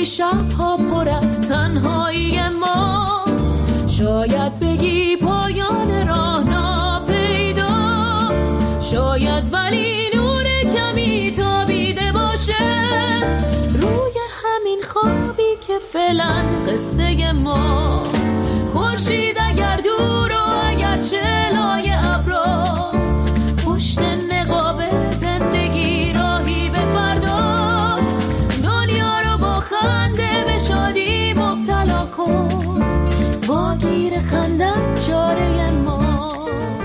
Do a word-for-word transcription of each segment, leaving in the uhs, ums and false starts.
وقتی شبها پر از تنهایی ماست، شاید بگی پایان راه ناپیداست، شاید ولی نور کمی تابیده باشه روی همین خوابی که فعلا قصه ماست. خورشید اگر دور و اگر چلای ابراست، پشت نقاب زندگی راهی به فرداست. دنیا رو با خنده به شادی مبتلا کن، واگیر خندت چاره ما.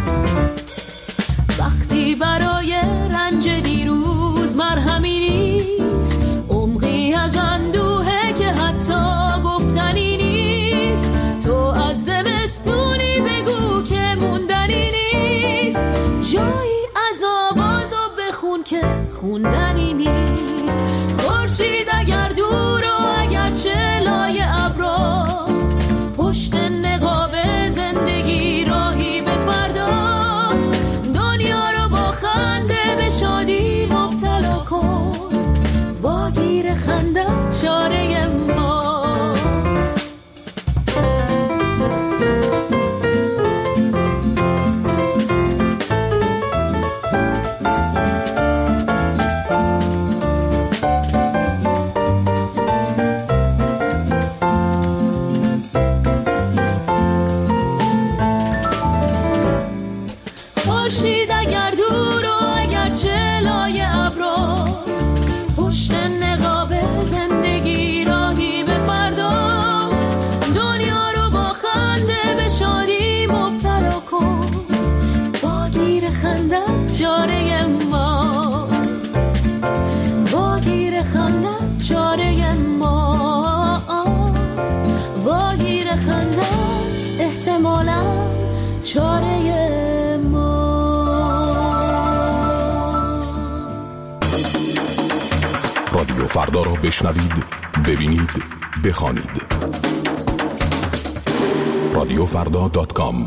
وقتی برای رنج دیروز مرهمی نیست، عمقی از اندوهه که حتی گفتنی نیست، تو از زمستونی بگو که موندنی نیست، جایی از آواز و بخون که خوندنی نیست. خورشید اگر دور و اگر چلای ابراست، پشت نقاب زندگی راهی به فرداست. دنیا رو با خنده به شادی مبتلا کن، واگیر خندت چاره ماست. خورشید اگر دور و اگر چلای ابراست، پشت نقاب زندگی راهی به فرداست. دنیا رو با خنده به شادی مبتلا کن، واگیر خندت چاره ما، واگیر خندت چاره ماست، واگیر خندت احتمالاً چاره ما. رادیو فردا را بشنوید، ببینید، بخوانید. رادیو فردا دات کام.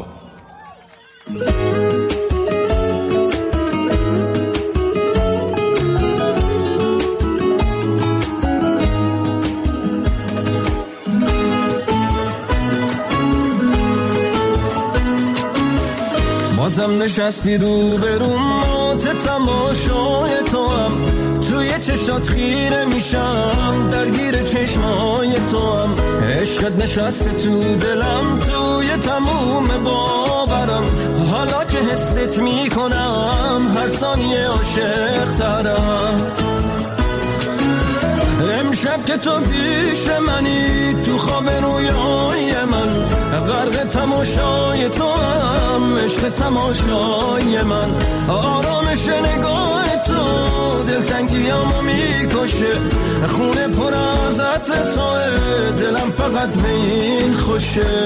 بازم نشستی رو به رو مات تماشای تو هم، توی چشات خیره میشم درگیر چشمای تو هم. عشقت نشسته تو دلم توی تموم باورم، حالا که حست میکنم هر ثانیه عاشق ترم. امشب که تو پیش منی تو خواب رویای من، غرق تماشای تو هم عشق تماشای من. آرامش نگاه تو دلتنگیامو میکشه، خونه پر از عطر توه دلم فقط به این خوشه.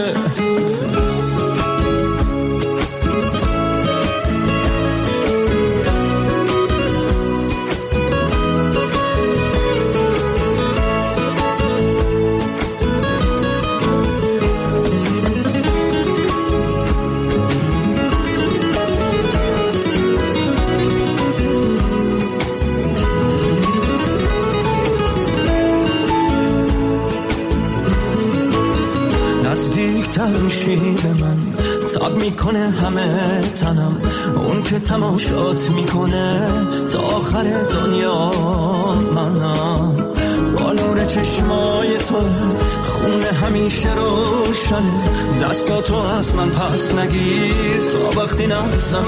نزدیکتر میشی به من، تاب میکنه همه تنم، اون که تماشات میکنه تا آخر دنیا منم. با نور چشمای تو خونه همیشه روشنه، دستاتو از من پس نگیر تا وقتی نبزم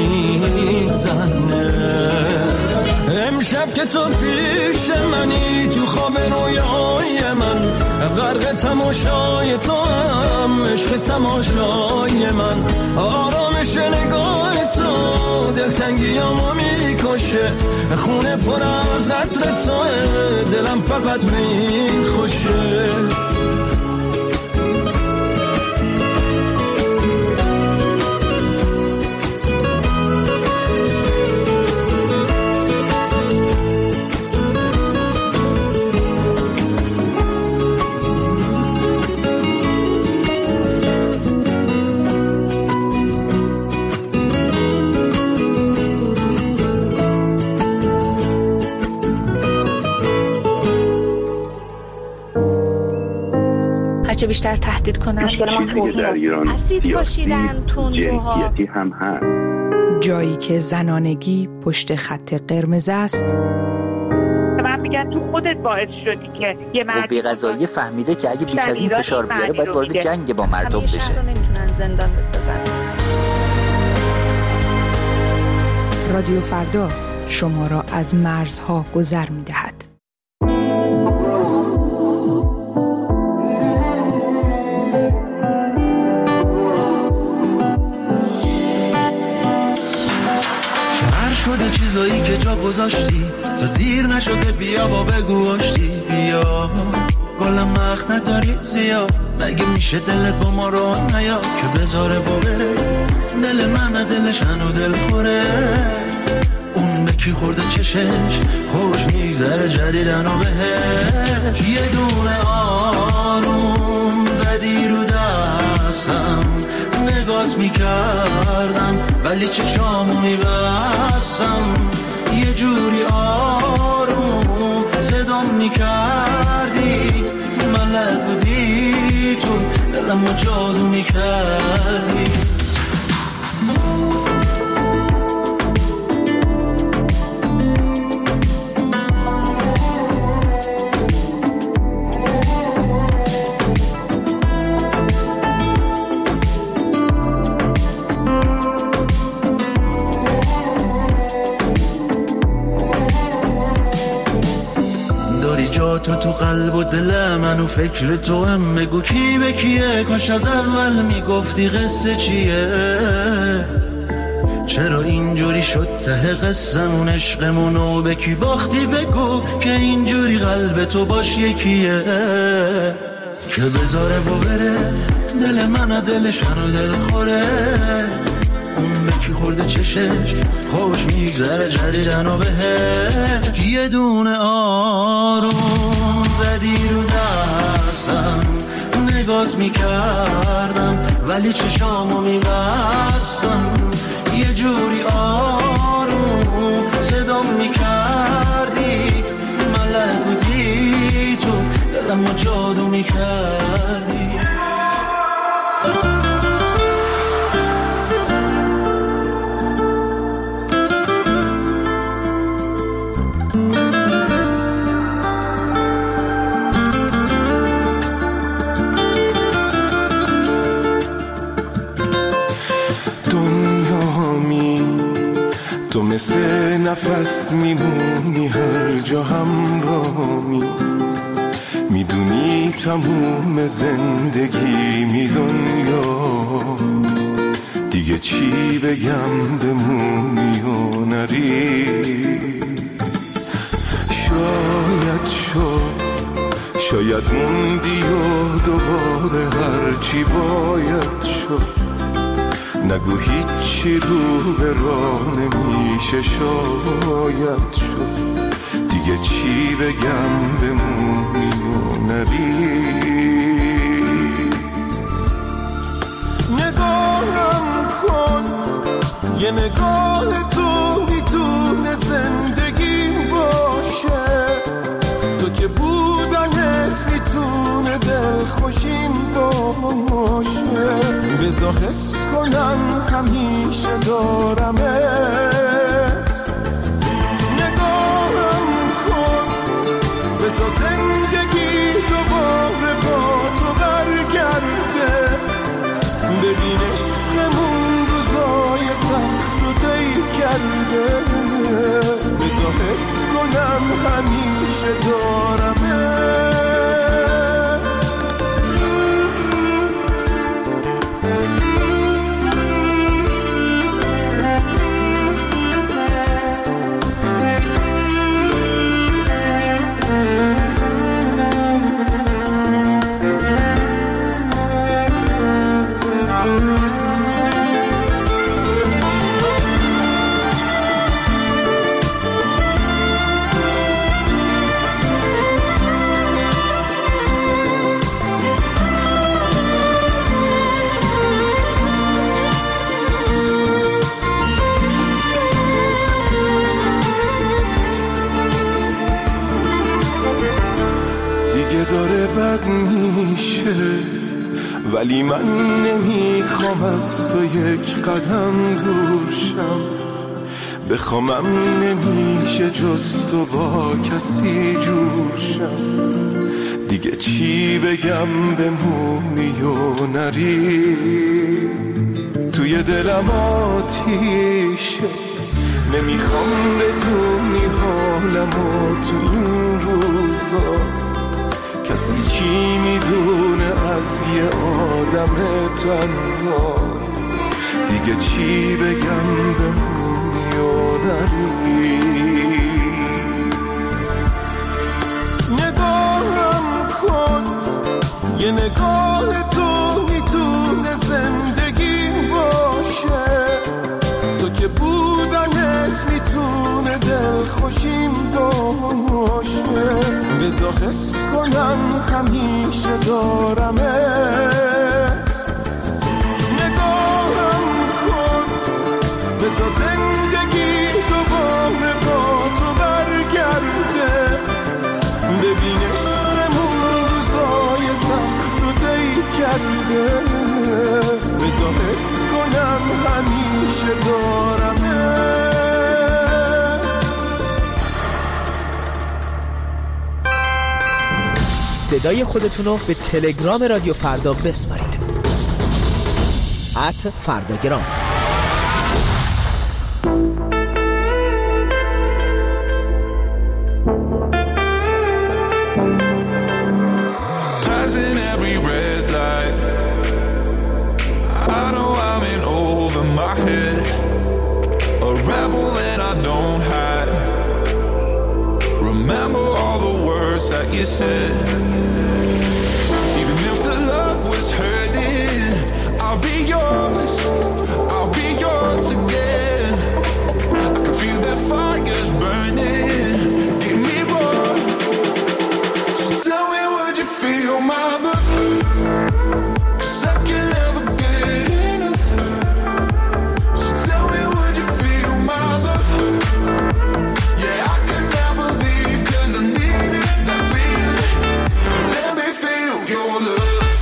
میزنه. امشب که تو پیش منی تو خواب رویای من، غرق تماشای تو هم عشق تماشای من. آرامش نگاه تو دلتنگیامو میکشه، خونه پر از عطر توه دلم فقط به این خوشه. هرچه بیشتر تهدید کنن. مشکل ما توهین در ایران اسید پاشیدن، تندروها، جنسیتی هم هست. جایی که زنانگی پشت خط قرمز است. من میگن تو خودت باعث شدی که یه مرد قوه قضاییه فهمیده که اگه بیش از این فشار بیاره باید وارد جنگ با مردم بشه. همیشه رو نمیتونن زندان بسازن. رادیو فردا شما را از مرزها گذر می‌دهد. شهر شده چیزایی که جا گذاشتی تا دیر نشده بیا با بگو آشتی بیا گلم مخ نداری زیاد مگه میشه دلت با ما رو نیا که بذاره با بره دل من دلش هنو دل خوره اون به کی خورده چشش خوش میگذره جدیدن و بهش یه دونه آروم زدی رو دستم نگات میکردم ولی چشامو میبستم یه جوری آروم صدام میکردی ملک بودی تو دلمو جادو میکردی تو تو قلب و دل من و فکر تو هم بگو کی به کیه کاش از اول میگفتی قصه چیه چرا اینجوری شد ته قصمون عشقمونو به کی باختی بگو که اینجوری قلب تو باش یکیه که بذاره و بره دل من دلش هنو دل خوره اون به کی خورده چشش خوش میگذره جدیدن و بهش یه دونه آروم زدی رو دستم نگات میکردم ولی چشامو میبستم یه جوری آروم صدام میکردی ملک بودی تو دلمو جادو میکردی تو مثل نفس میمونی هر جا همراهمی میدونی تموم زندگی می دنیا دیگه چی بگم بمونی و نری شاید شد شاید موندی و دوباره هرچی باید شد نگو هیچی رو به راه نمیشه شاید شد دیگه چی بگم بمونی و نری نگاهم کن یه نگاه تو میتونه زندگی باشه تو که بودنت میتونه دلخوشیم باشه بذار حس کنم همیشه دارمه نگاهم کن بذار زندگی دوباره با تو برگرده ببین عشقمون روزای سخت و طی کرده بذار حس کنم همیشه دارمه دیگه داره بد میشه، ولی من نمیخوام از تو یک قدم دور شم. بخوامم نمیشه جز تو با کسی جور شم. دیگه چی بگم بمونی و نری، توی دلم آتیشه. نمیخوام بدونی حالمو تو این روزا، کسی چی میدونه از یه آدم تنها. دیگه چی بگم بمونی و نری. نگاهم کن، یه نگاه تو میتونه زندگی باشه. تو که بودنت میتونه دل خوشیم باشه. بذار حس کنم همیشه دارمه. نگاهم کن، بذار زندگی دوباره با تو برگرده. ببین عشقمون روزای سخت و طی کرده. بذار حس کنم همیشه دارمه. صدای خودتونو به تلگرام رادیو فردا بسپارید. ات فرداگرام. Passing every red light, I know I'm in over my head. A rebel and I don't hide. Remember all the words that you said. Even if the love was hurting, I'll be yours, I'll be yours again. I can feel that fire's burning. Give me more. So tell me, would you feel my love? 'Cause I can never get enough. So tell me, would you feel my love? Yeah, I can never leave 'cause I need it, that feeling. Let me feel your love.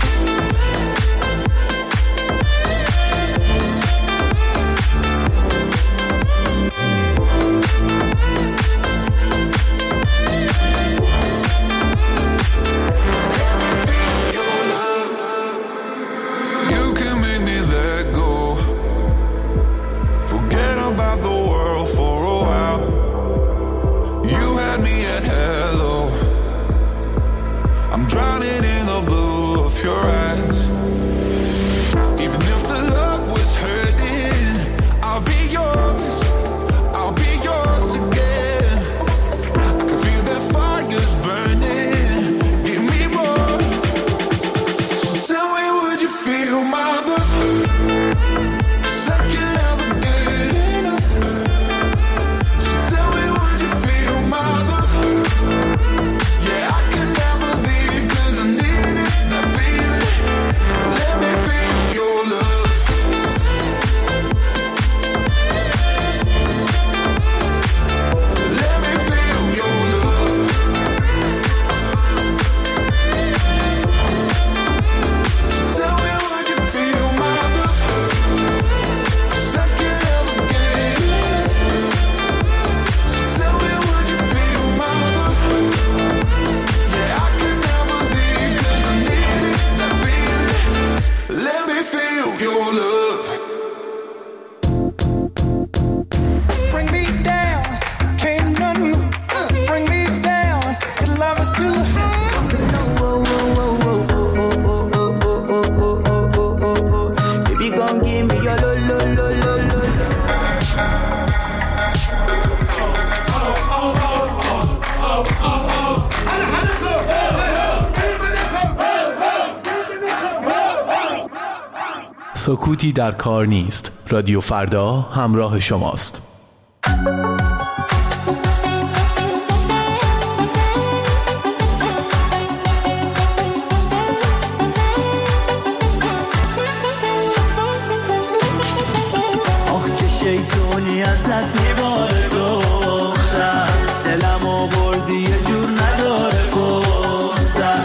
You can make me let go. Forget about the world for a while. You had me at hello. I'm drowning in the blue of your eyes. Even if the love was hurting, I'll be yours, I'll be yours again. I can feel that fire's burning. Give me more. So tell me, would you feel my love? 'Cause I can never get enough. So tell me, would you feel my love? Yeah, I can never leave 'cause I need it, that feeling. Let me feel your love. Let me feel your love. So tell me, would you feel my love? 'Cause I can never get enough. So tell me, would you feel my love? Yeah, I can never leave 'cause I need it, that feeling. Let me feel your love. Bring me down, can't nothing uh, bring me down. Your love is too high. Baby, gon' give me your lo lo lo lo lo lo. سکوتی در کار نیست. رادیو فردا همراه شماست. آخ که شیطونی ازت میباره دختر. دلمو بردی یه جور نداره گفتر.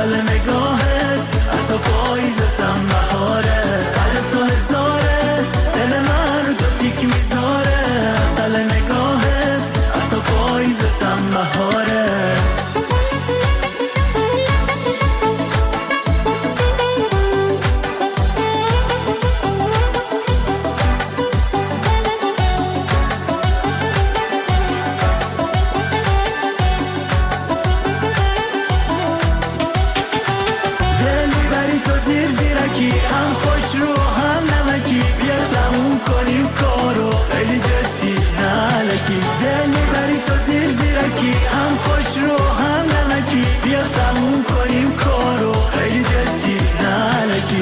اصل نگاهت حتی پاییزتم بهاره، صد تا هزاره دل من رو تو تیک میذاره، اصل نگاهت حتی پاییزتم بهاره. هم خوش رو هم نمکی، بیا تموم کنیم کارو خیلی جدی نالکی. دل میبری تو زیر زیرکی، هم خوش رو هم نمکی، بیا تموم کنیم کارو خیلی جدی نالکی.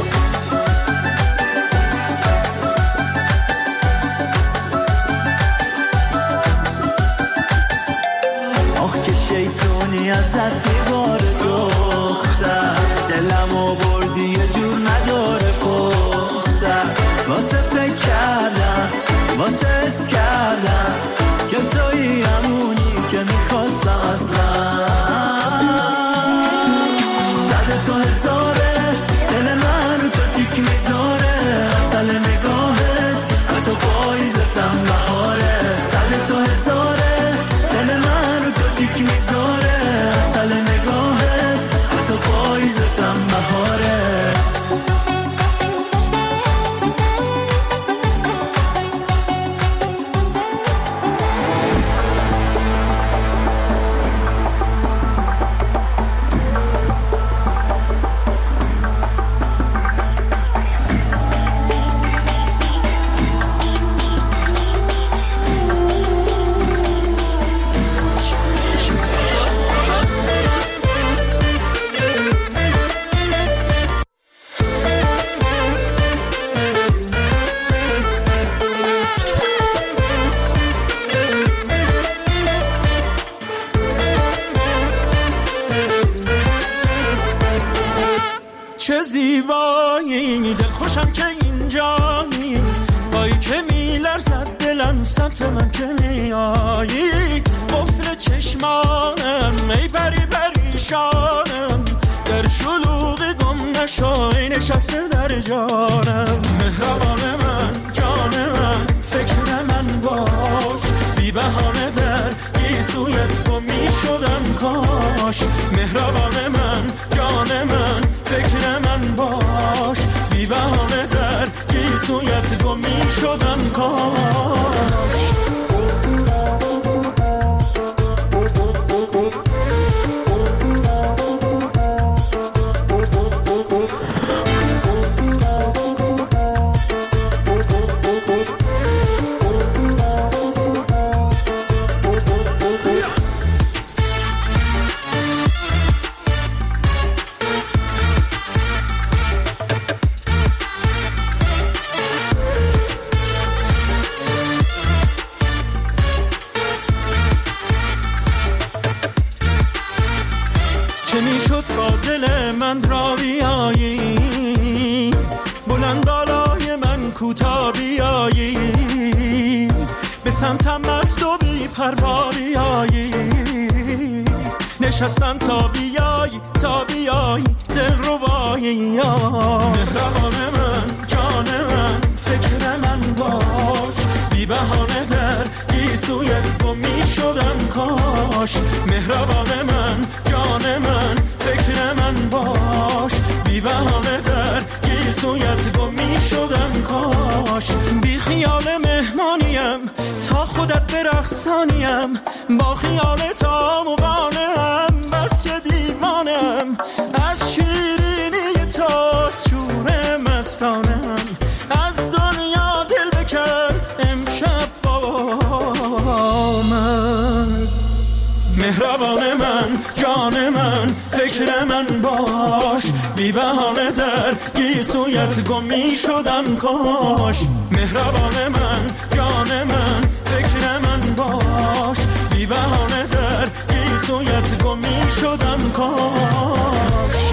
آخ که شیطونی ازت میباره دختر، دلمو بردی یه جور نداره پسر، واسه فکر کردم واسه حس کردم که توی همونی که میخواستم اصلا. صد تا هزاره دل من رو تو تیک میذاره، اصل نگاهت حتی پاییزتم بهاره، صد تا هزاره دل من رو تو تیک میذاره، اصل نگاهت حتی پاییزتم بهاره. چه زیبایی دل خوشم که اینجایی، بایی که میلرزد دلم سمت من که میایی، قفل چشمانم ای پری پریشانم، در شلوغ گم نشای نشسته در جانم. مهربان من جان من فکر من باش، بی بهانه در گیسویت گم میشدم کاش. مهربان من جان من فکر من باش، بی بهانه در گیسویت گم میشدم کاش. چه میشد با دل من را بیایی، بلند بالای من کوتا بیایی، به سمتم مست و بی پروا بیایی، نشستم تا بیایی تا بیایی دل ربایی. مهربان من جان من فکر من باش، بی بهانه در گیسویت گم میشدم کاش. مهربان من جان من فکر من باش، بی بهانه در گیسویت گم میشدم کاش. بی خیال مهمانیم تا خودت برقصانیم، با خیال تا مقانم بس که دیوانم، از شیرینی تا شور مستانم، از دنیا دل بکن امشب با من. مهربان من جان من فکر من باش، بی بهانه در گیسویت گم می شدم کاش. مهربان من جان من فکر من باش، بی بهانه در گیسویت گم می شدم کاش.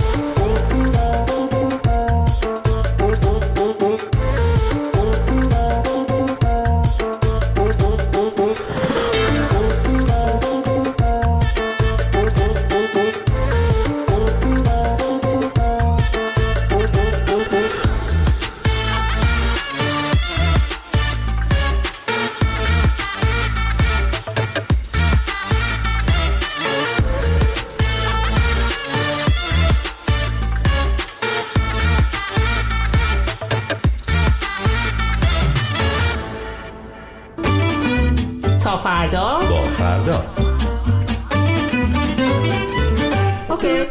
فردا با فردا. اوکی.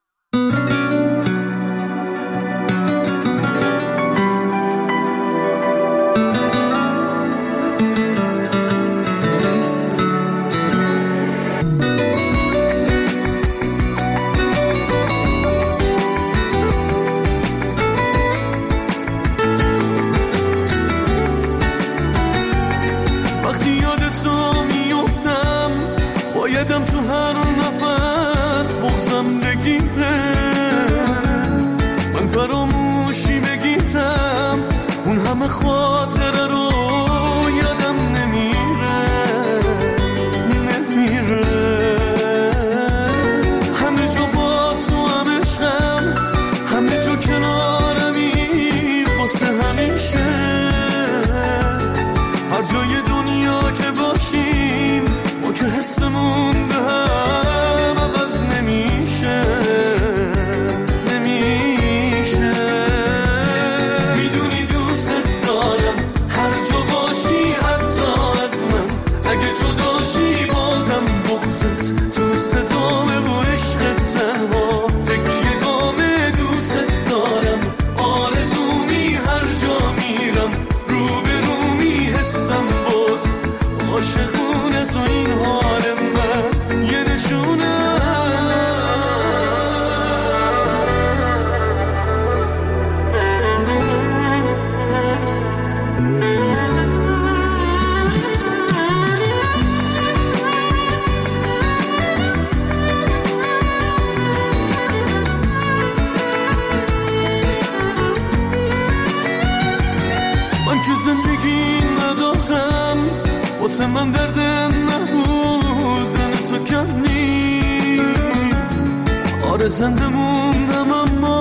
زنده موندم اما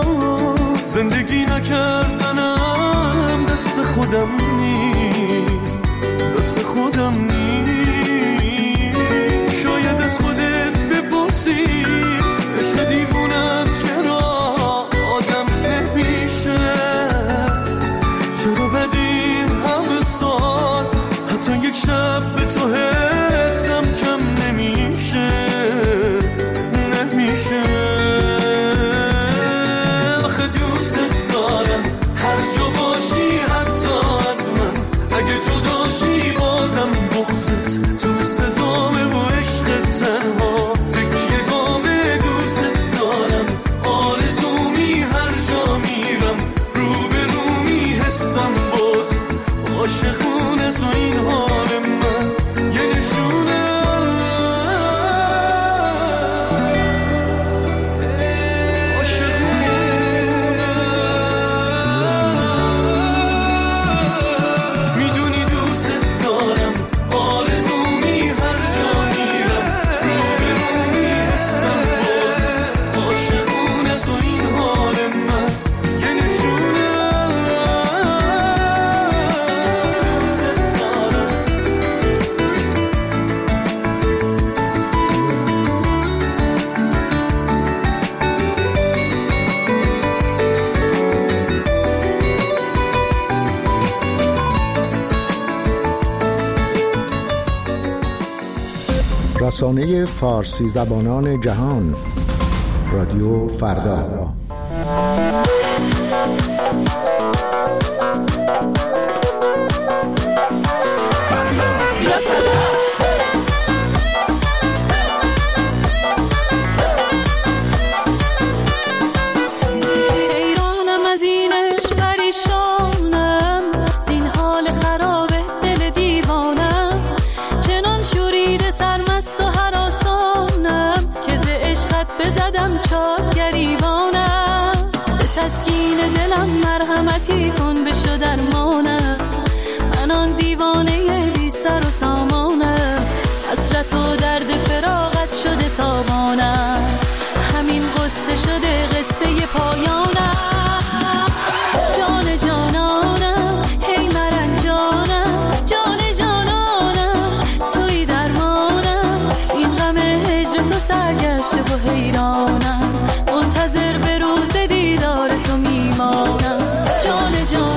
زندگی نکردنم دست خودم نیست، دست خودم نیست. شاید از خودت بپرسی عشق دیوونت چرا آدم نمیشه، چرا بدین همه سال حتی یک شب به تو حسم کم نمیشه، نمیشه. رسانه فارسی زبانان جهان، رادیو فردا. مرحمتی کن بشو درمانم، من آن دیوانه بی سر و سامانم، حسرت و درد فراغت شده تابانم، همین قصه شده قصه پایانم. جان جانانم هی مرنجانم، جان جانانم توی درمانم، این غم هجر تو سرگشته و حیرانم، منتظر به روز دیدار تو میمانم. جان جان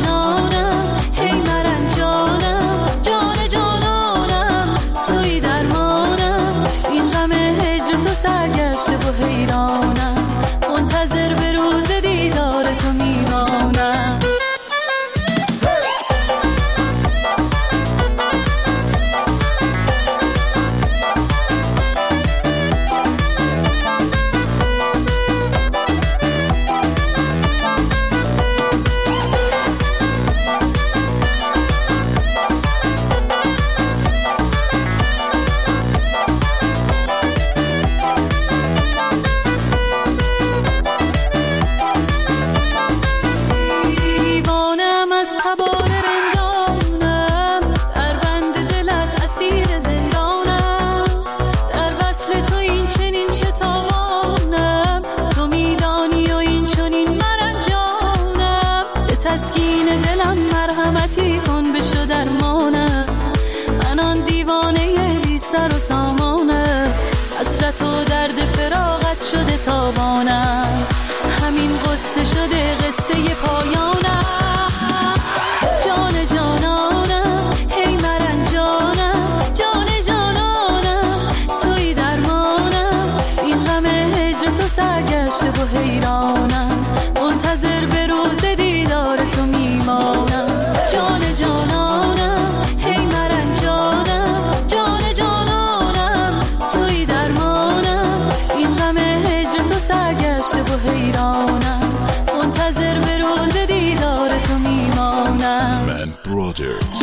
تسکین دلم مرحمتی کن بشو درمانه، من آن دیوانه بی سر و سامانه، حسرت و درد فراغت شده تابانم، همین قصه شده قصه پایانم. جان جانانم هی مرنجانم، جان جانانم توی درمانم، این غم هجر تو سرگشته و حیرانم، منتظر به روز دیدار تو میمانم. جان جانانم هی مرنجانم، جان جانانم توی درمانم، این غم هجر تو سرگشته و حیرانم، منتظر به روز دیدار تو میمانم. من برادرز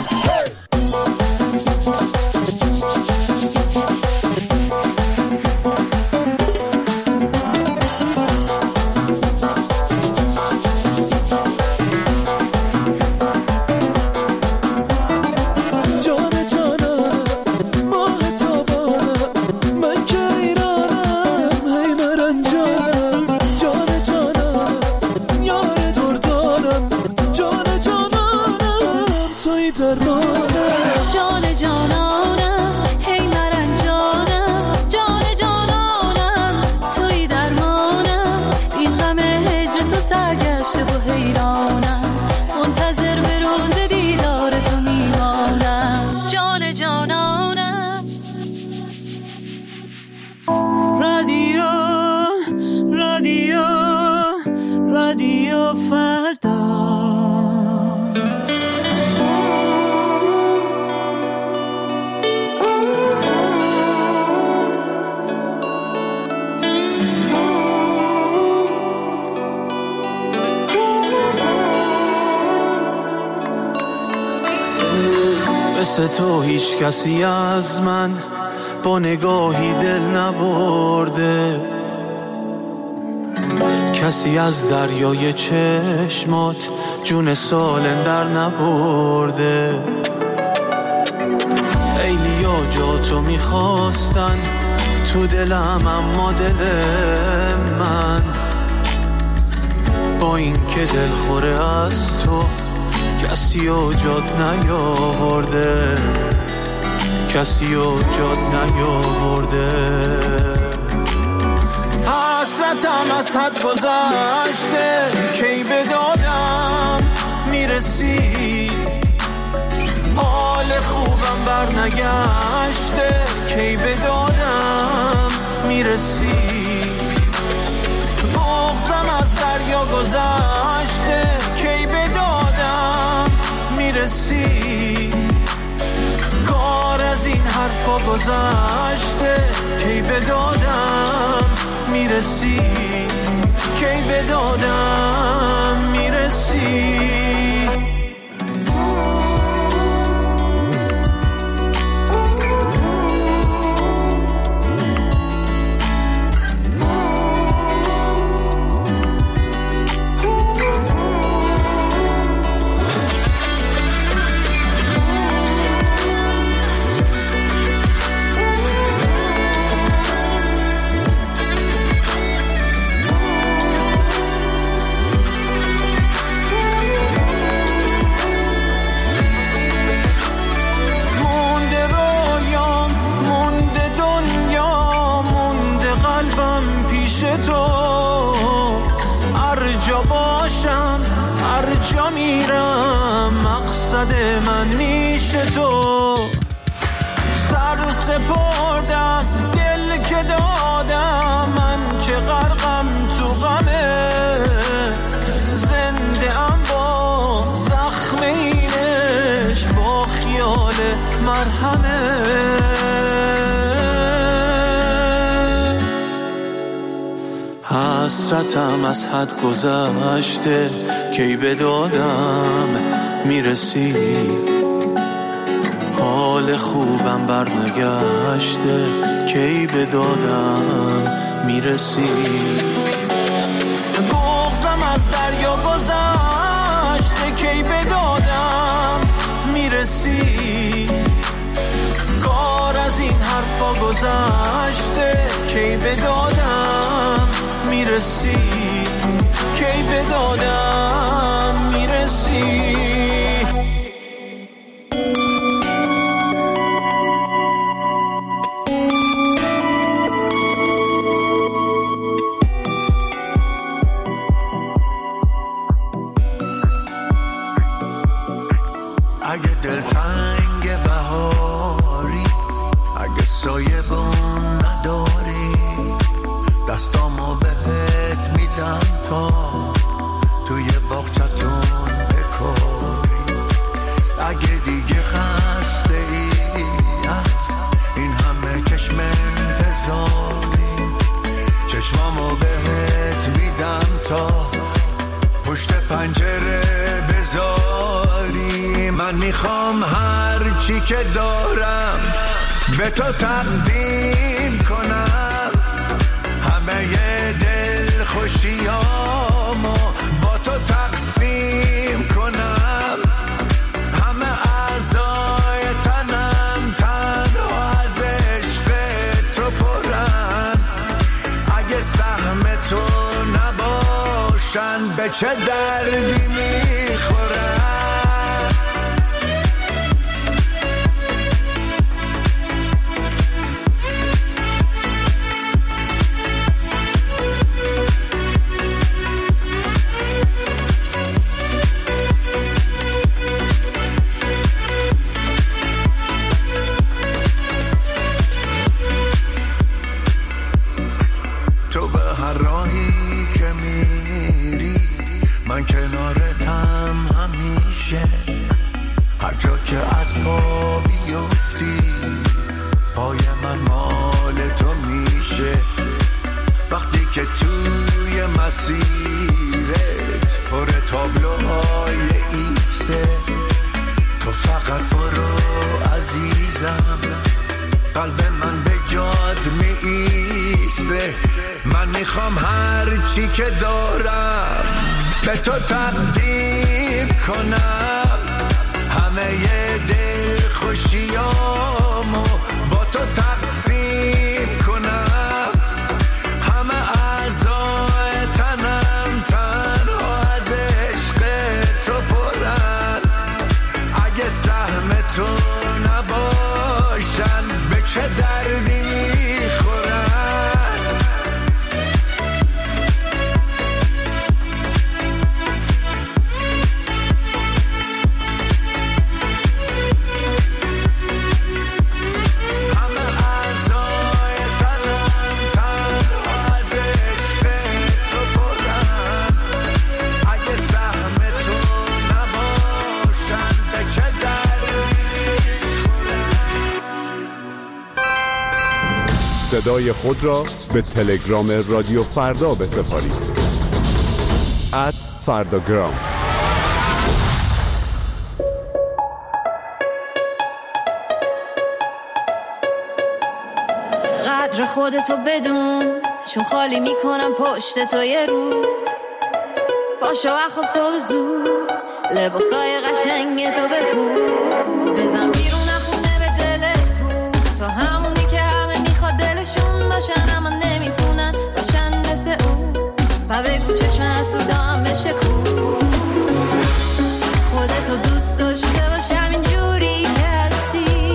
مثل تو هیچ کسی از من با نگاهی دل نبرده، کسی از دریای چشمات جون سالم در نبرده. خیلیا جا تو میخواستن تو دلم، اما دل من با این که دل خوره از تو کسی و جاد نیاورده، کسی و جاد نیاورده. حسرتم از حد گذشته، کی به دادم میرسی، حال خوبم بر نگشته، کی به دادم میرسی. بغضم از دریا گذشته، کی به دادم میرسی. کار از این حرفا گذشته، کی به دادم میرسی، کی به دادم میرسی. جا میرم مقصد من میشه تو، سر سپردم دل که دادم، من که غرقم تو غمت، زنده ام با زخم اینش، با خیال مرهمت. حسرتم از حد گذشته، کی به دادم میرسی، حال خوبم بر نگشته، کی به دادم میرسی. بغضم از دریا گذشته، کی به دادم میرسی. کار از این حرفا گذشته، کی به دادم میرسی، کی به دادم میرسی. اگه دلتنگ بهاری، اگه سایه بون نداری، دستامو بهت میدم تا توی باغچتون بکاری. اگه دیگه خسته ای از این همه چشم انتظاری، چشمامو بهت میدم تا پشت پنجره بذاری. من میخوام هر چی که دارم به تو تقدیم کنم، همه دل خوشیامو با تو تقسیم کنم، همه اعضای تنم تنها از عشق تو پرن. اگه سهم تو نباشن به چه دردی میخورن؟ من کنارتم همیشه، هر جا که از پا بیفتی پای من مال تو میشه. وقتی که توی مسیرت پر تابلوهای ایسته، تو فقط برو عزیزم، قلب من به جات می ایسته. من میخوام هر چی که دارم به تو تقدیم کنم، همه دل خوشیامو با تو تقسیم کنم، همه اعضای تنم تنها از عشق تو پرن. اگه سهم تو نباشن به چه دردی میخورن؟ صدای خود را به تلگرام رادیو فردا بسپارید. ات فرداگرام. قدر خودتو بدون، چون خالی میکنم پشت تو یه روز. پاشو اخواب تو زود، لباسای قشنگ تو بپوش، بزن بیرون خونه به دل کو. تو همونی که همه میخواد دلشون باشن اما نمیتونن باشن مثل اون. و بگو چشم حسودام بشه کو. خودتو دوست داشته باش همینجوری که هستی،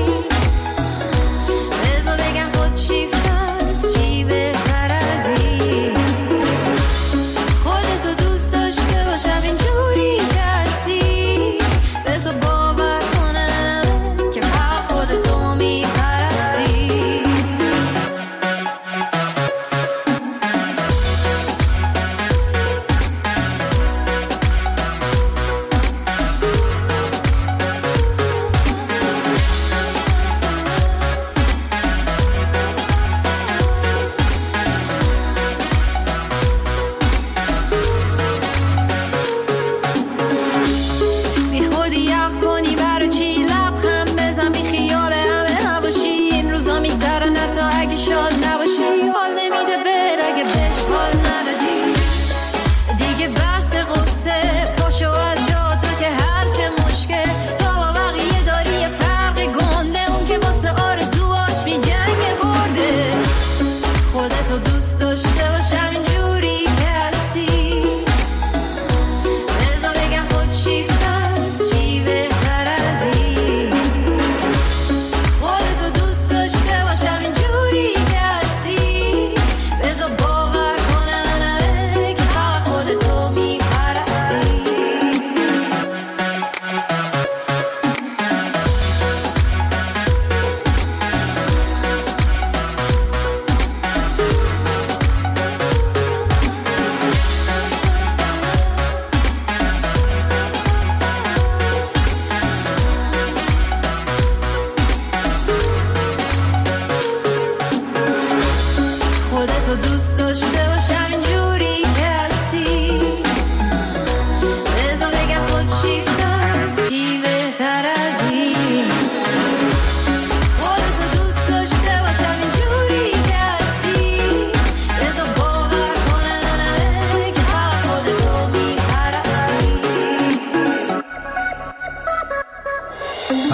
بذار بگم خود شیفت هست چی بهتر از این. خودتو دوست داشته باش همینجوری که هستی، بذار باور کنم که فقط خودتو میپرستی.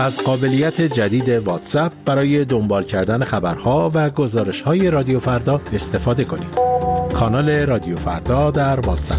از قابلیت جدید واتساپ برای دنبال کردن خبرها و گزارش‌های رادیو فردا استفاده کنید. کانال رادیو فردا در واتساپ.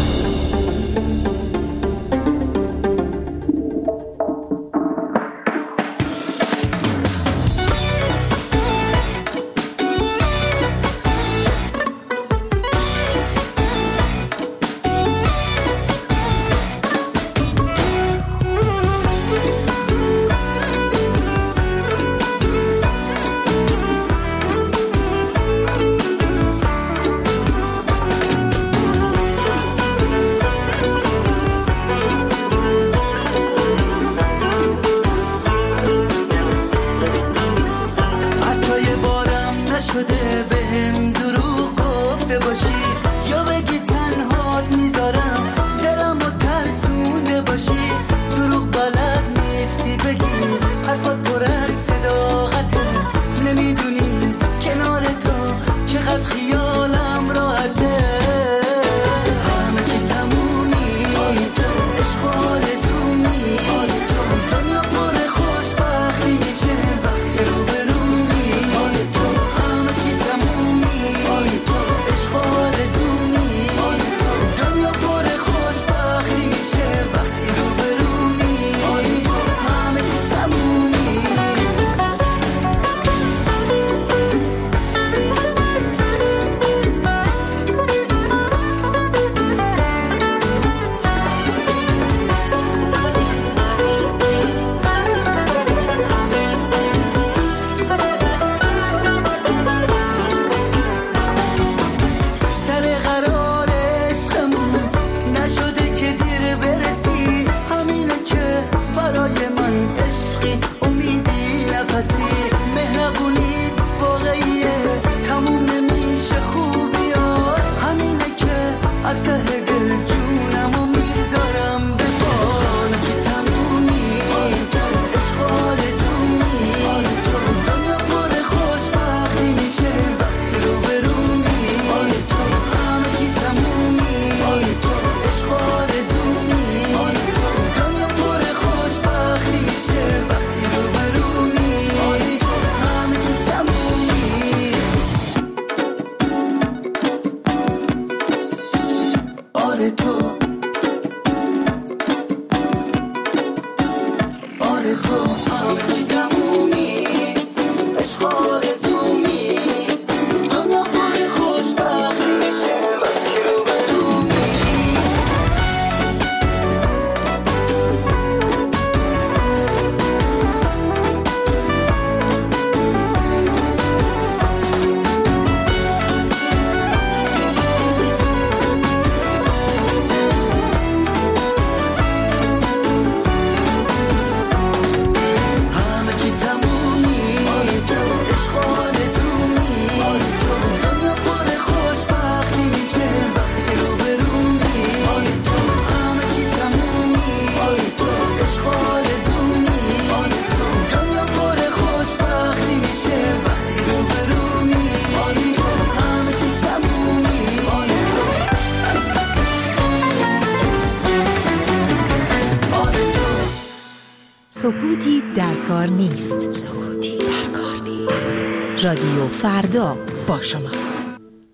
سکوتی در کار نیست. سکوتی در کار نیست. رادیو فردا با شماست.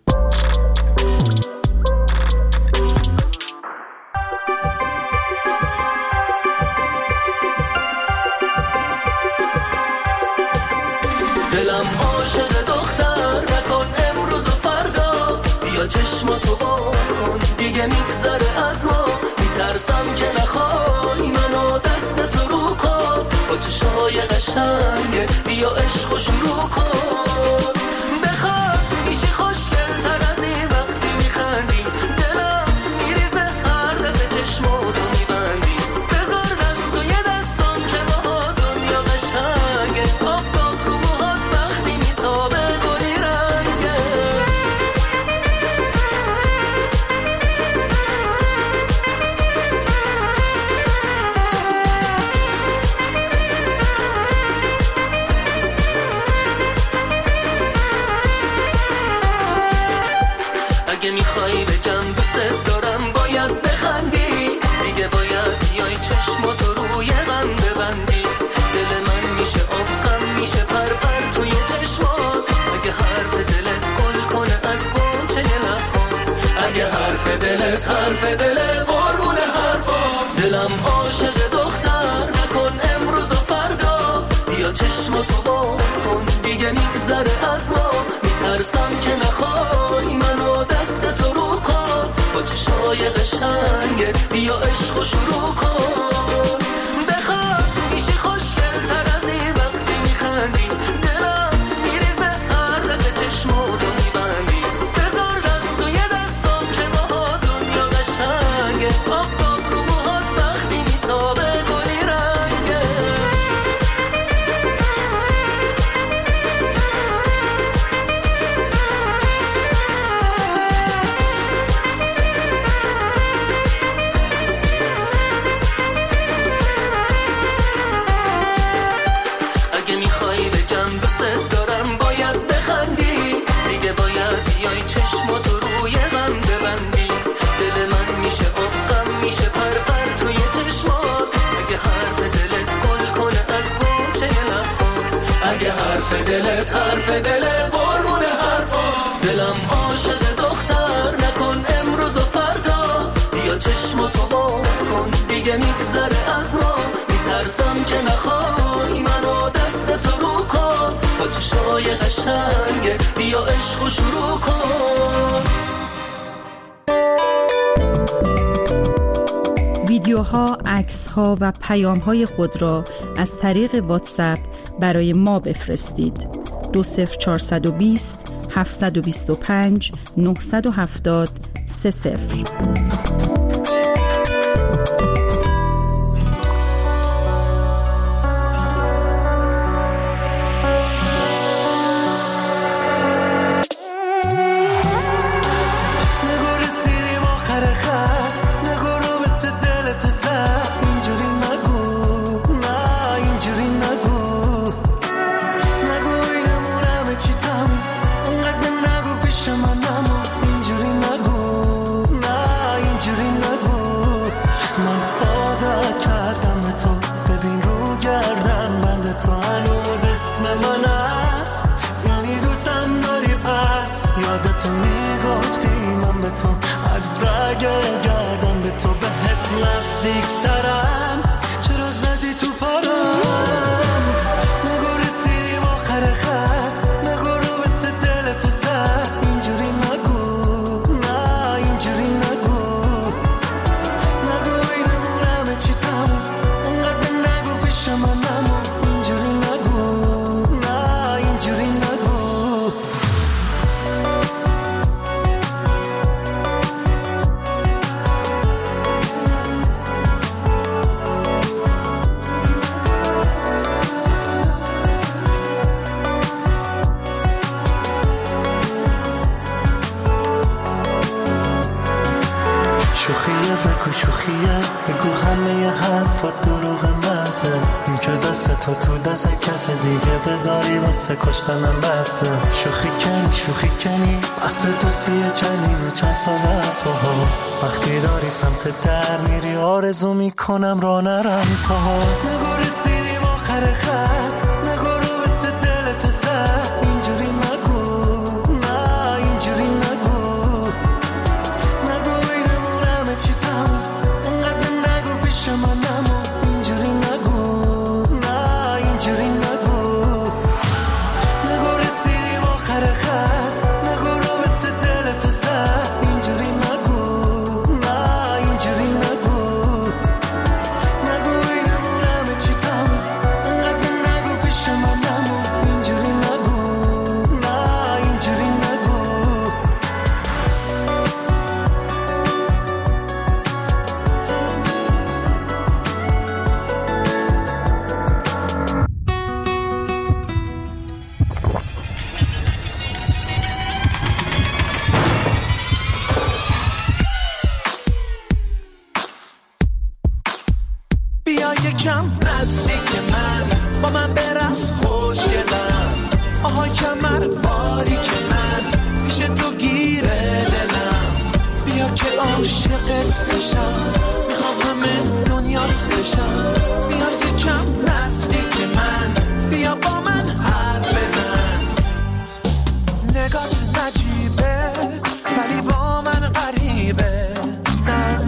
دلم عاشق دختر نکن امروز و فردا، بیا چشماتو بکن دیگه میگذره از ما، میترسم که نخوای منو دستت رو کن، با چشمای قشنگه بیا عشقو شروع کن، بخواد میشی خوشگل تر از این وقتی میخندی، دلم میریزه هر دفعه چشماتو میبندی، بذار دست و یه دستم که با دنیا قشنگه، آفتاب رو موهات وقتی میتابه گلی رنگه. حرف دل قربون حرفا. دلم عاشق دختر نکن امروز و فردا، بیا چشماتو بکن دیگه میگذره از ما. میترسم که نخوای منو دست تو رو کن، با چشای قشنگت بیا عشق و شروع کن. بخواد میشی خوشگل تر از این وقتی میخندی، دلم میریزه هر رد چشماتو میبندی. بذار دست و یه دستم که با دنیا قشنگه، آفتاب رو موهات وقتی میتابه گلی رنگه. اگه میخوای بگم دوست دارم باید بخندی، دیگه باید بیای چشماتو روی غم ببندی. دل من میشه آقم میشه پر پر توی چشمات، اگه حرف دلت گل کنه از گوشه لبات. اگه حرف دلت حرف دل قربون حرفا. دلم عاشق دختر نکن امروز و فردا، بیا چشماتو بکن دیگه میگذره از ما. میترسم که نخوای منو دست تو رو کن، با چشای قشنگه بیا عشق و شروع کن. ویدیوها، عکس‌ها و پیام‌های خود را از طریق واتساپ برای ما بفرستید. دو صفر چهارصد و بیست هفتصد و بیست و پنج نهصد و هفتاد سه صفر. شوخیه بگو شوخیه بگو همه حرفات دروغ مزه، این که دست تو تو دست کس دیگه بذاری واسه کشتنم بسه. شوخی کنی شوخی کنی اصل تو سیه چندین چند سال از باها، وقتی داری سمت در میری آرزو میکنم را نرم پاهات. نگو رسیدیم آخر خط، نگو رو به دلت زد، اینجوری نگو نه اینجوری نگو، نگو اینمون همه چی تموم، انقدر نگو پیش من نمون، اینجوری نگو نه اینجوری نگو. نگو رسیدیم آخر خط، نگو رو به دلت زد، اینجوری نگو نه اینجوری نگو، نگو اینمون همه چی تموم، انقدر نگو پیش من نمون، اینجوری نگو نه اینجوری نگو. بیا یکم نزدیک من، با من برقص خوشگلم، آها کمر باری که من پیش تو گیره دلم. بیا که عاشقت بشم، میخوام همه دنیات بشم. بیا یکم نزدیک من، بیا با من حرف بزن. نگات نجیبه ولی با من غریبه، نه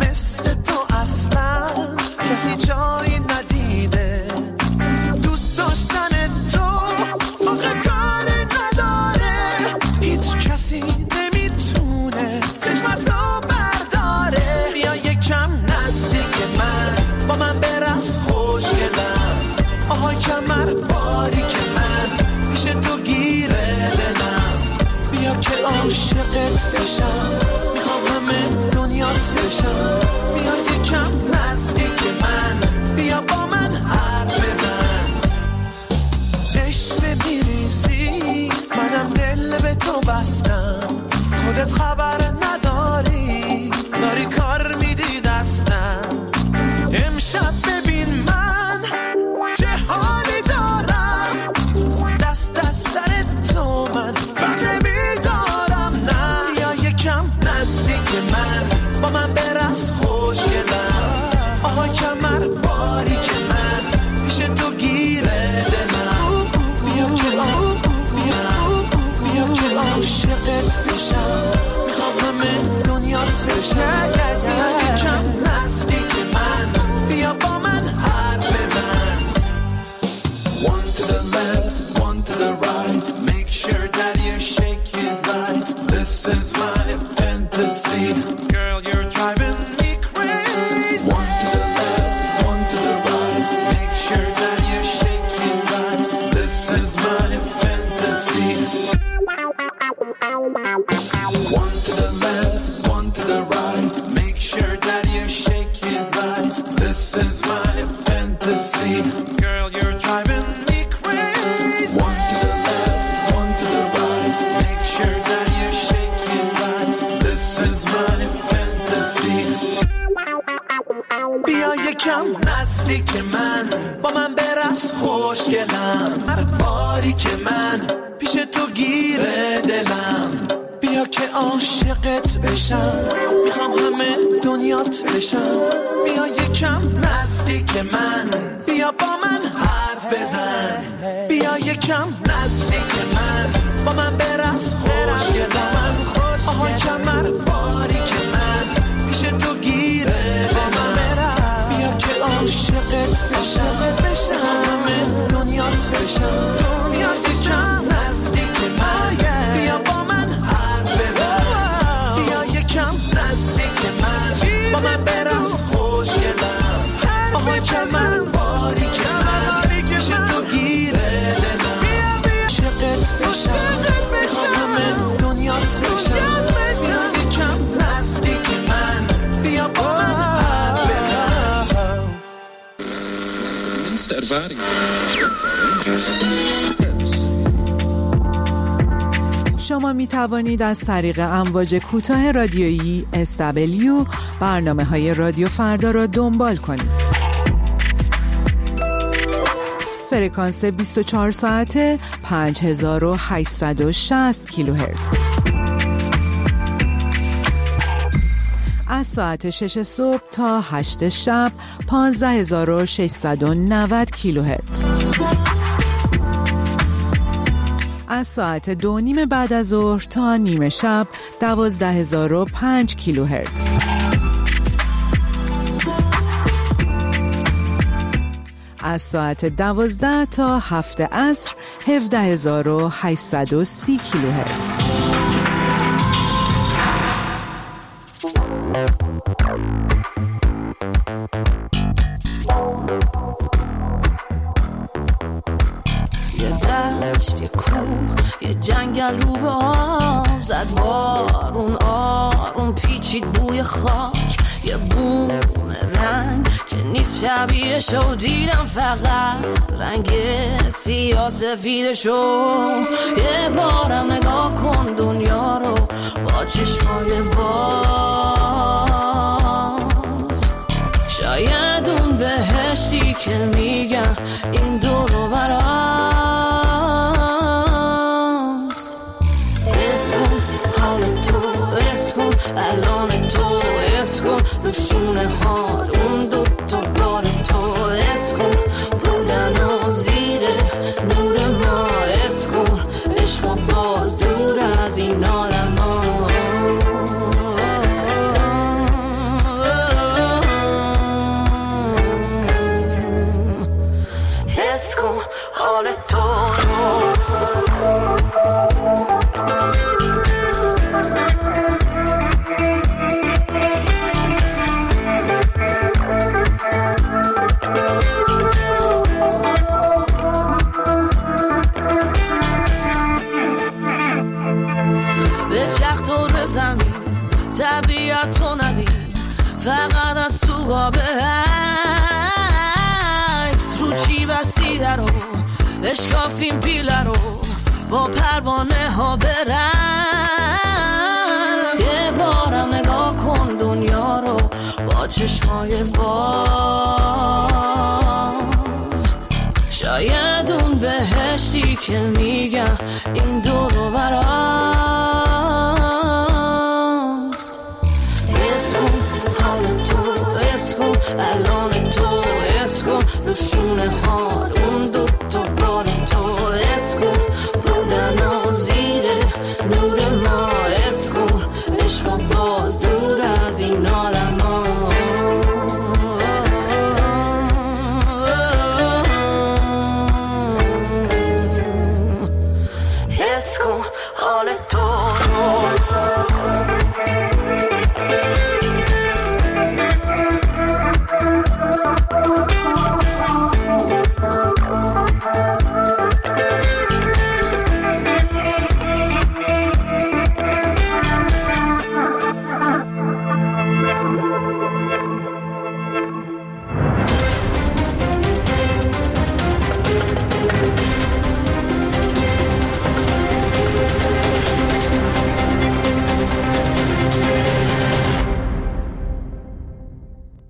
یکم نزدیک من، با من برقص خوشگلم، هر باری که من پیش تو گیره دلم، بیا که عاشقت بشم، میخوام همه دنیات بشم، بیا یکم نزدیک من، بیا با من حرف بزن، بیا یکم نزدیک من، با من برقص خوشگلم، آها کمر باری که من پیش تو گیره دلم، بیا که عاشقت بشم، همه دنیات بشم، بیا یکم نزدیک من، بیا با من حرف بزن، بیا یکم نزدیک من، با من برقص خوشگلم، آها کمر باری که من پیش تو گیره دلم، عاشقت بشم، همه دنیات بشم، بیا یکم نزدیک من، بیا با من حرف بزن. شما می توانید از طریق امواج کوتاه رادیویی اس دبلیو برنامه های رادیو فردا را دنبال کنید. فرکانس بیست و چهار ساعته پنج هزار و هشتصد و شصت کیلوهرتز. از ساعت شش صبح تا هشت شب پانزده هزار و ششصد و نود کیلوهرتز. از ساعت دو نیم بعد از ظهر تا نیمه شب دوازده هزار و پنج کیلوهرتز. از ساعت دوازده تا هفت عصر هفده هزار و هشتصد و سی کیلوهرتز. یه کوه، یه جنگل رو به آب زد بارون، آروم پیچید بوی خاک، یه بوم رنگ که نیست شبیهشو، دیدم فقط رنگ سیاه سفیدشو. یه بارم نگاه کن دنیا رو با چشمای باز، شاید اون بهشتی که میگم این دور و برام. الان تو اسکن نشونه ها اون دو تا بار تو اسکن بودن و زیر نور ما اسکن عشق و باز دور از این عالم ها اسکن حال تو طبیعت تو نبید، فقط از تو قاب عکس رو چی بسیده رو بشکافیم پیله رو با پروانه ها برم. یه بارم نگاه کن دنیا رو با چشمای باز، شاید اون بهشتی که میگم این دور و برام. الان